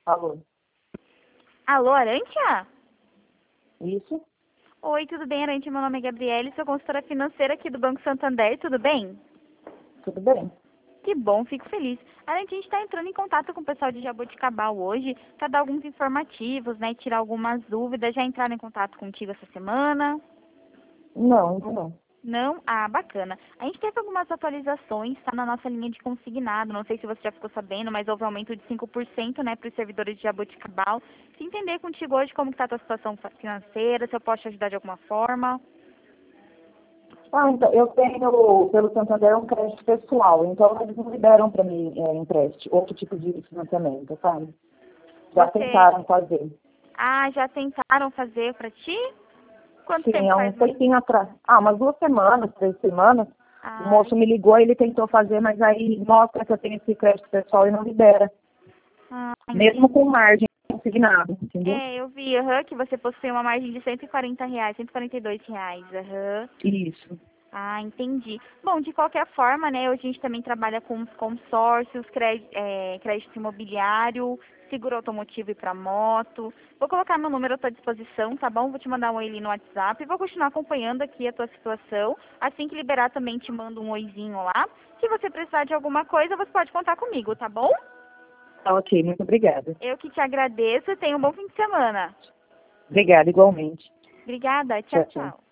Alô? Alô, Arântia? Isso? Oi, tudo bem, Arântia? Meu nome é Gabriele, sou consultora financeira aqui do Banco Santander, tudo bem? Tudo bem? Que bom, fico feliz. Arântia, a gente está entrando em contato com o pessoal de Jaboticabal hoje para dar alguns informativos, né, tirar algumas dúvidas. Já entraram em contato contigo essa semana? Não, ainda não. Não? Ah, bacana. A gente teve algumas atualizações, tá na nossa linha de consignado. Não sei se você já ficou sabendo, mas houve aumento de 5%, né, para os servidores de Jaboticabal. Se entender contigo hoje como está a tua situação financeira, se eu posso te ajudar de alguma forma. Então, eu tenho, pelo Santander, um crédito pessoal, então eles não liberam para mim empréstimo, outro tipo de financiamento, sabe? Já Você, tentaram fazer. já tentaram fazer para ti? Quanto Sim, tempo há um faz mais? tempinho atrás. Umas 2 semanas, 3 semanas, o Ah, moço me ligou, ele tentou fazer, mas aí mostra que eu tenho esse crédito pessoal e não libera. Mesmo entendi. com margem consignado, entendeu? É, eu vi, que você possui uma margem de R$ 140, R$ 142, aham. Isso. Ah, entendi. Bom, de qualquer forma, né, hoje a gente também trabalha com os consórcios, crédito imobiliário, seguro automotivo e para moto. Vou colocar meu número à tua disposição, tá bom? Vou te mandar um oi ali no WhatsApp e vou continuar acompanhando aqui a tua situação. Assim que liberar também te mando um oizinho lá. Se você precisar de alguma coisa, você pode contar comigo, tá bom? Tá, ok, muito obrigada. Eu que te agradeço e tenha um bom fim de semana. Obrigada, igualmente. Obrigada, tchau, Tchau, tchau. tchau.